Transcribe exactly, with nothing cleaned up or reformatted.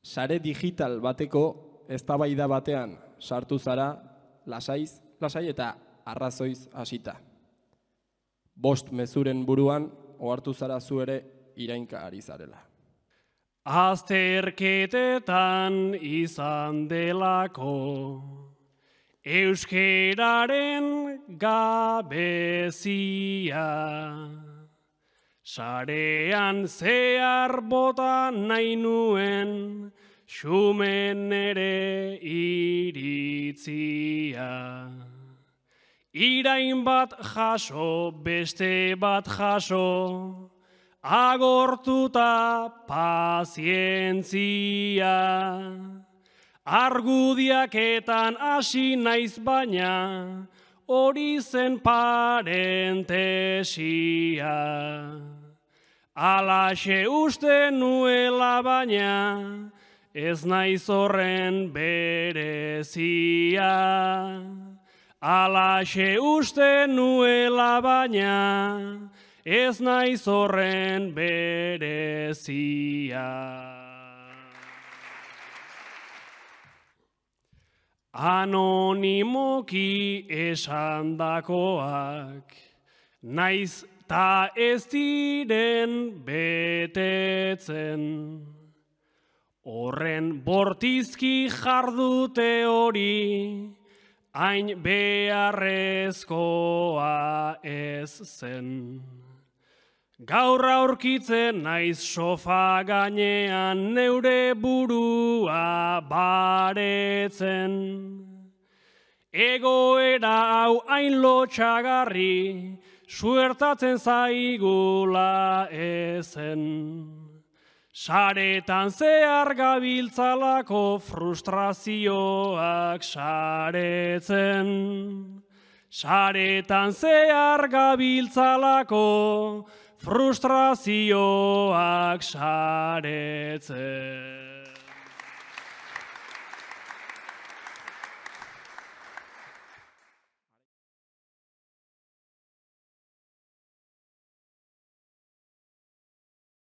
sare digital bateko eztabaida batean sartu zara lasaiz, lasai eta arrazoiz hasita. Bost mezuren buruan ohartu zara zu ere irainka ari zarela. Azterketetan izan delako euskeraren gabezia, sarean zehar bota nahi nuen xumen ere iritzia. Irain bat jaso, beste bat jaso, agortuta pazientzia. Argudiaketan hasi naiz baina, hori zen parentesia. Alaxe uste nuela baina, ez naiz horren berezia. Alaxe uste nuela baina, ez naiz horren berezia. Anonimoki esandakoak, naiz ta ez diren betetzen. Horren bortizki jardute hori, hain beharrezkoa ez zen. Gaur aurkitzen naiz sofa gainean neure burua baretzen. Egoera hau hain lotxagarri, suertatzen zaigula ezen. Saretan zehar gabiltzalako frustrazioak saretzen. Saretan zehar gabiltzalako frustrazioak saretzen.